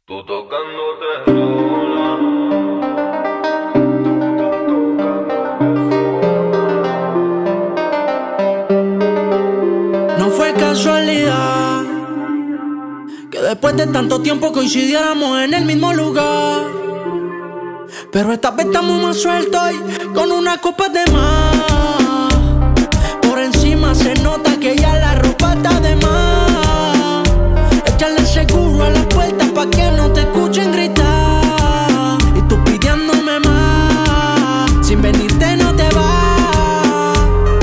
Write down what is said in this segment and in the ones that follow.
Tú tocándote sola. No fue casualidad que después de tanto tiempo coincidiéramos en el mismo lugar, pero esta vez estamos más sueltos y con una copa de más. Por encima se nota que ya la ropa está de más. Échale seguro a la puerta pa' que no te escuchen gritar. Y tú pidiéndome más, sin venirte no te vas.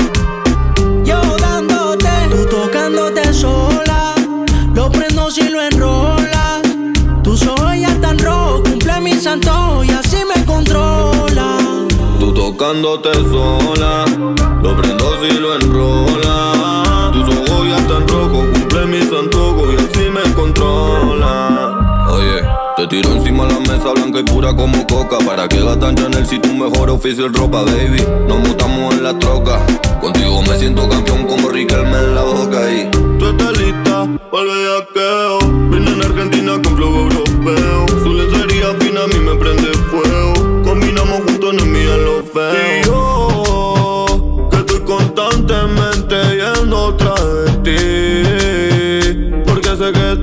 Yo dándote, tú tocándote sola. Lo prendo si lo enrolas. Tus ojos ya están rojos, cumple mis antojos y así me controla. Tú tocándote sola. Lo prendo si lo enrola. Tus ojos ya están rojos, cumple mis antojos y así me controla. Oye, te tiro encima la mesa blanca y pura como coca. ¿Para qué gastar Chanel si tu mejor oficio es ropa, baby? Nos mutamos en la troca. Contigo me siento campeón como Riquelme en la boca. Y tú estás lista pa'l bellaqueo. Vine en Argentina con flow europeo. Su lencería fina a mí me prende fuego. Combinamos juntos, no es mía lo feo. Y yo, que estoy constantemente yendo tras de ti, porque sé que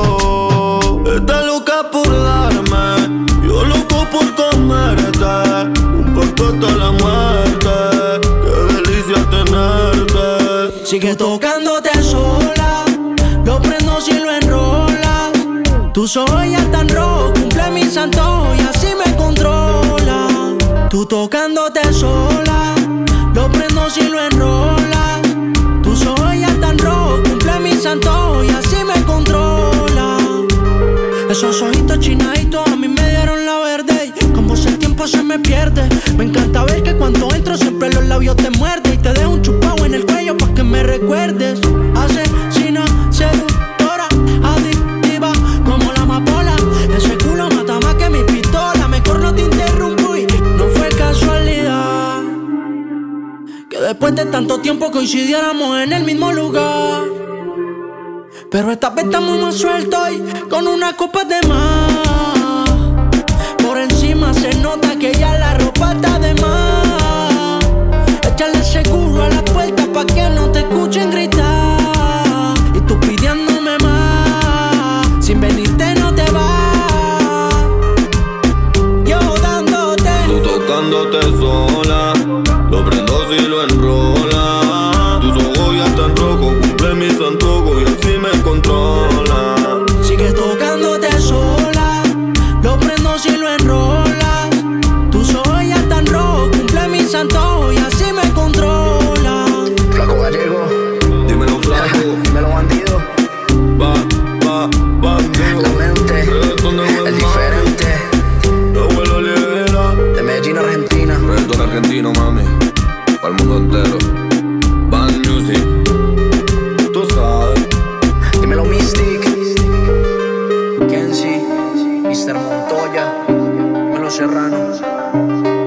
tú estás loca por darme, yo loco por comerte. Un pacto hasta la muerte, qué delicia tenerte. Sigue tocándote sola, lo prendo si lo enrolas. Tus ojos ya están rojos, cumple mis antojos y así me controla. Tú tocándote sola, lo prendo si lo enrolas. Tus ojos ya están rojos, cumple mis antojos y así me controla. Esos ojitos chinaditos a mí me dieron la verde y como si el tiempo se me pierde. Me encanta ver que cuando entro siempre los labios te muerden y te dejo un chupado en el cuello pa' que me recuerdes. Asesina, seductora, adictiva como la amapola. Ese culo mata más que mi pistola. Mejor no te interrumpo y no fue casualidad que después de tanto tiempo coincidiéramos en el mismo lugar, pero esta vez estamos más sueltos y con una copa de más. Por encima se nota que ya la ropa está de más. Échale seguro a la puerta pa' que no te escuchen gritar. Y tú pidiéndome más, sin venirte no te vas. Yo dándote, tú tocándote sola. Lo prendo si lo enrola. Tus ojos ya están rojos, cumple mis antojos y así me controla. sigue tocándote sola, lo prendo si lo enrolas. Tus ojos ya están rojos, cumple mis antojos y así me controla. Flaco Gallego, Dímelo flaco, dímelo bandido. Bandido. La mente, el diferente. La abuela Oliveira. De Medellín, Argentina. Reggaetón argentino, mami, pa'l mundo entero. Band Music, tú sabes. Dímelo Mystic, Kenzie, Mr. Montoya. Dímelo Serrano.